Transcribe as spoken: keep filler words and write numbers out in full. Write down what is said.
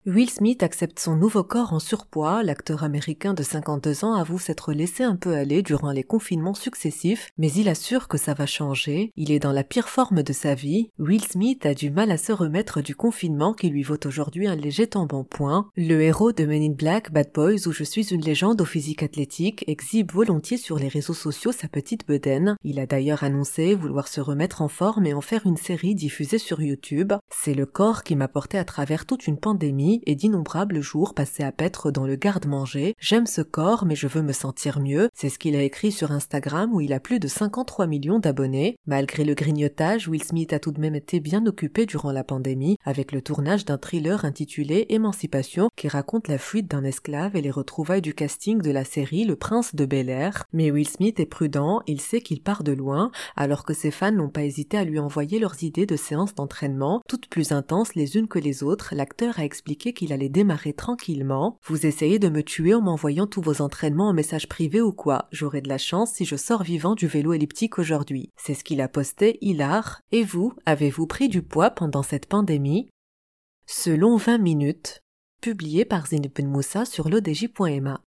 Will Smith accepte son nouveau corps en surpoids. L'acteur américain de cinquante-deux ans avoue s'être laissé un peu aller durant les confinements successifs, mais il assure que ça va changer. Il est dans la pire forme de sa vie. Will Smith a du mal à se remettre du confinement qui lui vaut aujourd'hui un léger embonpoint. Le héros de Men in Black, Bad Boys, où je suis une légende au physique athlétique, exhibe volontiers sur les réseaux sociaux sa petite bedaine. Il a d'ailleurs annoncé vouloir se remettre en forme et en faire une série diffusée sur YouTube. C'est le corps qui m'a porté à travers toute une pandémie et d'innombrables jours passés à paître dans le garde-manger. J'aime ce corps, mais je veux me sentir mieux. C'est ce qu'il a écrit sur Instagram où il a plus de cinquante-trois millions d'abonnés. Malgré le grignotage, Will Smith a tout de même été bien occupé durant la pandémie avec le tournage d'un thriller intitulé Émancipation qui raconte la fuite d'un esclave et les retrouvailles du casting de la série Le Prince de Bel-Air. Mais Will Smith est prudent, il sait qu'il part de loin, alors que ses fans n'ont pas hésité à lui envoyer leurs idées de séances d'entraînement, toutes plus intenses les unes que les autres. L'acteur a expliqué qu'il allait démarrer tranquillement. « Vous essayez de me tuer en m'envoyant tous vos entraînements en message privé ou quoi? J'aurai de la chance si je sors vivant du vélo elliptique aujourd'hui. » C'est ce qu'il a posté, hilar. Et vous, avez-vous pris du poids pendant cette pandémie? Selon vingt minutes, publié par Zineb Ben Moussa sur l'O D J point M A.